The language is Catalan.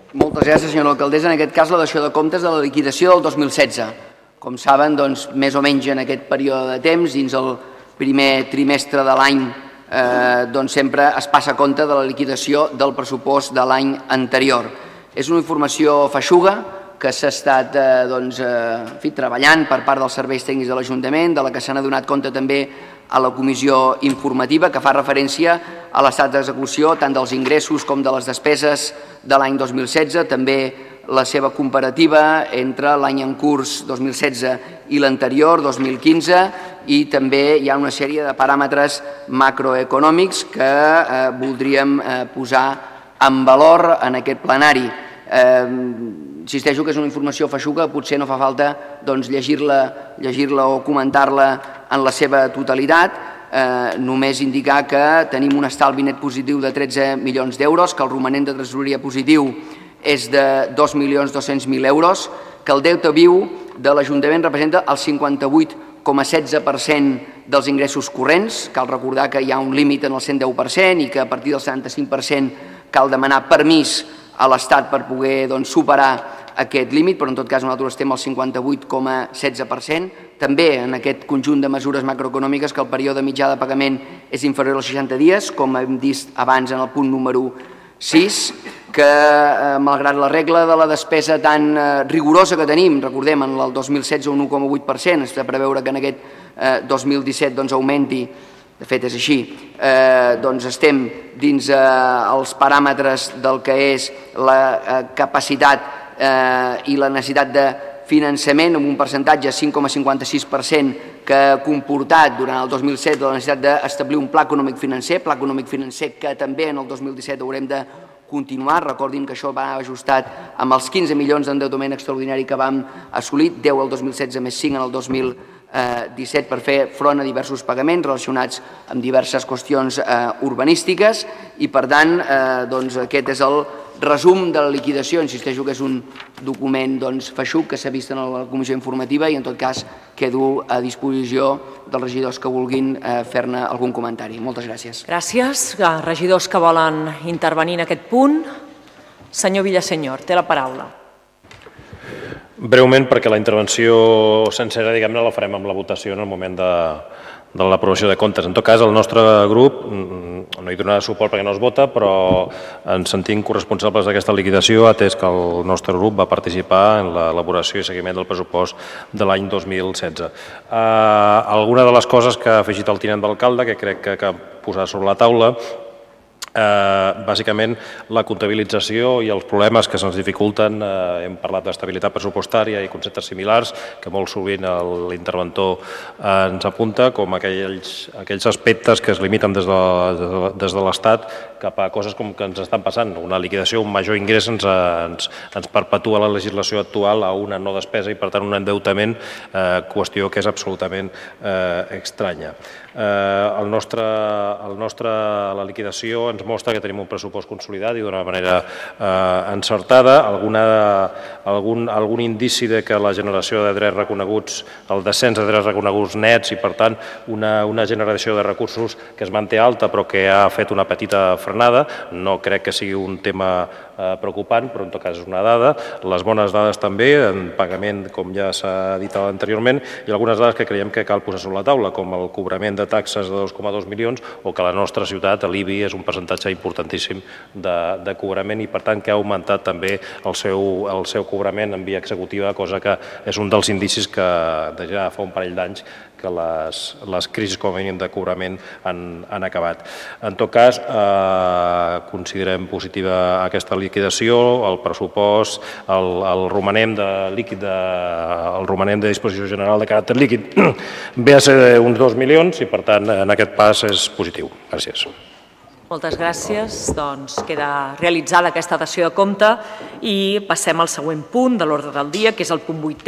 Moltes gràcies, senyora alcaldessa. En aquest cas, la dació de comptes de la liquidació del 2016. Com saben, més o menys en aquest període de temps, dins el primer trimestre de l'any, sempre es passa compte de la liquidació del pressupost de l'any anterior. És una informació feixuga que s'ha estat treballant per part dels serveis tècnics de l'Ajuntament, de la que s'han adonat compte també a la comissió informativa, que fa referència a l'estat d'execució tant dels ingressos com de les despeses de l'any 2016, també la seva comparativa entre l'any en curs 2016 i l'anterior, 2015, i també hi ha una sèrie de paràmetres macroeconòmics que voldríem posar en valor en aquest plenari. Insisteixo que és una informació feixuga, potser no fa falta llegir-la o comentar-la en la seva totalitat, només indicar que tenim un estalvi net positiu de 13 milions d'euros, que el romanent de tresoreria positiu és de 2.200.000 euros, que el deute viu de l'Ajuntament representa el 58,16% dels ingressos corrents. Cal recordar que hi ha un límit en el 110% i que a partir del 75% cal demanar permís a l'Estat per poder superar aquest límit, però en tot cas nosaltres estem al 58,16%. També en aquest conjunt de mesures macroeconòmiques que el període mitjà de pagament és inferior als 60 dies, com hem dit abans en el punt número 6, que malgrat la regla de la despesa tan rigorosa que tenim, recordem, en el 2016 un 1,8%, és de preveure que en aquest 2017 augmenti, de fet és així, estem dins els paràmetres del que és la capacitat i la necessitat de finançament amb un percentatge 5,56% que ha comportat durant el 2007 la necessitat d'establir un pla econòmic financer que també en el 2017 haurem de continuar. Recordin que això va ajustat amb els 15 milions d'endeutament extraordinari que vam assolir, 10 el 2016 més 5 en el 2017 per fer front a diversos pagaments relacionats amb diverses qüestions urbanístiques i per tant aquest és el resum de la liquidació. Insisteixo que és un document feixuc que s'ha vist en la comissió informativa i en tot cas quedo a disposició dels regidors que vulguin fer-ne algun comentari. Moltes gràcies. Gràcies. Regidors que volen intervenir en aquest punt. Senyor Villasenyor, té la paraula. Breument, perquè la intervenció sencera, diguem-ne, la farem amb la votació en el moment de l'aprovació de comptes. En tot cas, el nostre grup no hi donarà suport perquè no es vota, però ens sentim corresponsables d'aquesta liquidació, atès que el nostre grup va participar en l'elaboració i seguiment del pressupost de l'any 2016. Alguna de les coses que ha afegit el tinent d'alcalde, que crec que cal posar sobre la taula, bàsicament la comptabilització i els problemes que se'ns dificulten, hem parlat d'estabilitat pressupostària i conceptes similars que molt sovint l'interventor ens apunta, com aquells aspectes que es limiten des de l'Estat cap a coses com que ens estan passant. Una liquidació, un major ingrés ens perpetua la legislació actual a una no despesa i per tant un endeutament, qüestió que és absolutament estranya. La liquidació ens mostra que tenim un pressupost consolidat i d'una manera encertada. Algun indici de que la generació de drets reconeguts, el descens de drets reconeguts nets i per tant una generació de recursos que es manté alta però que ha fet una petita frenada. No crec que sigui un tema preocupant, però en tot cas és una dada. Les bones dades també, en pagament, com ja s'ha dit anteriorment, i algunes dades que creiem que cal posar sobre la taula, com el cobrament de taxes de 2,2 milions o que a la nostra ciutat l'IBI és un percentatge importantíssim de cobrament i per tant que ha augmentat també el seu cobrament en via executiva, cosa que és un dels indicis que ja fa un parell d'anys que les crisis com a mínim de cobrament han acabat. En tot cas, considerem positiva aquesta liquidació, el pressupost, el romanent de disposició general de caràcter líquid ve a ser uns 2 milions i per tant en aquest pas és positiu. Gràcies. Moltes gràcies. Doncs queda realitzada aquesta dació de compte i passem al següent punt de l'ordre del dia, que és el punt 8è.